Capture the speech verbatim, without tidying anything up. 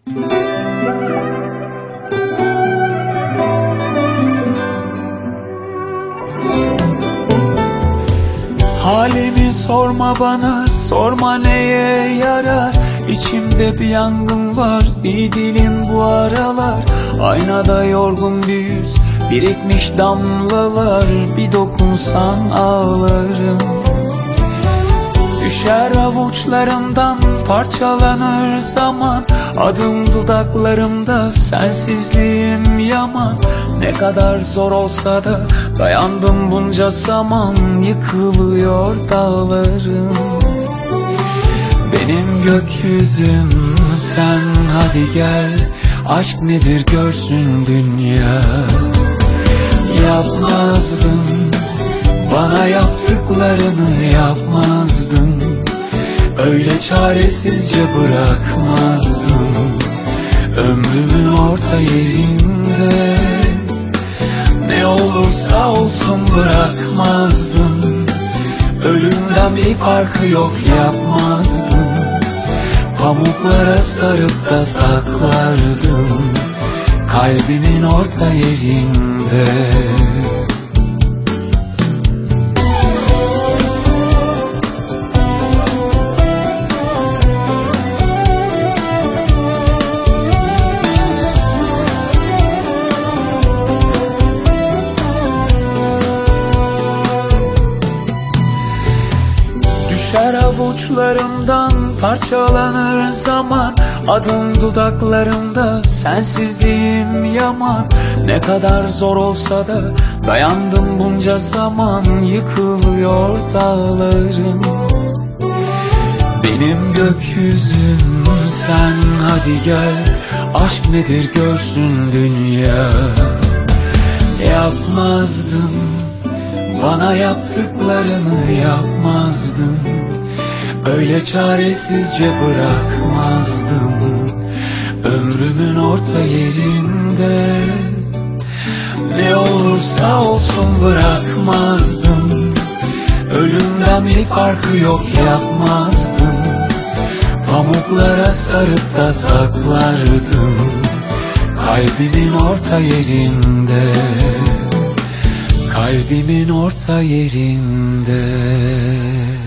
Halimi sorma bana, sorma neye yarar. İçimde bir yangın var, iyi değilim bu aralar. Aynada yorgun bir yüz, birikmiş damlalar. Bir dokunsan ağlarım. Düşer avuçlarımdan, parçalanır zaman. Adım dudaklarımda, sensizliğim yaman. Ne kadar zor olsa da dayandım bunca zaman. Yıkılıyor dağlarım. Benim gökyüzüm sen, hadi gel. Aşk nedir görsün dünya. Yapmazdın, bana yaptıklarını yapmazdın. Öyle çaresizce bırakmazdın. Ömrümün orta yerinde ne olursa olsun bırakmazdın. Ölümden bir farkı yok yapmazdın. Pamuklara sarıp da saklardım kalbimin orta yerinde. Düşer avuçlarımdan, parçalanır zaman. Adım dudaklarımda, sensizliğim yaman. Ne kadar zor olsa da dayandım bunca zaman. Yıkılıyor dağlarım. Benim gökyüzüm sen, hadi gel. Aşk nedir görsün dünya. Yapmazdın, bana yaptıklarını yapmazdın. Öyle çaresizce bırakmazdın. Ömrümün orta yerinde ne olursa olsun bırakmazdın. Ölümden bir farkı yok yapmazdın. Pamuklara sarıp da saklardım kalbimin orta yerinde. Kalbimin orta yerinde.